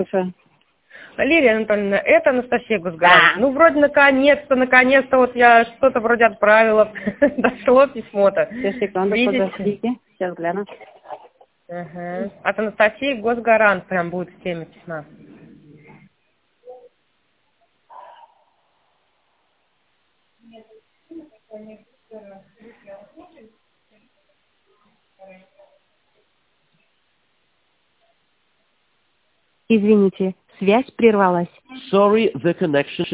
Лилия Анатольевна, это Анастасия Госгарант. Да. Ну, вроде наконец-то, вот я что-то вроде отправила. Дошло письмо-то. Сейчас, секунду, Видите? подождите. Сейчас гляну. Ага. От Анастасии Госгарант прям будет в теме письма. Извините, связь прервалась. Sorry, the connection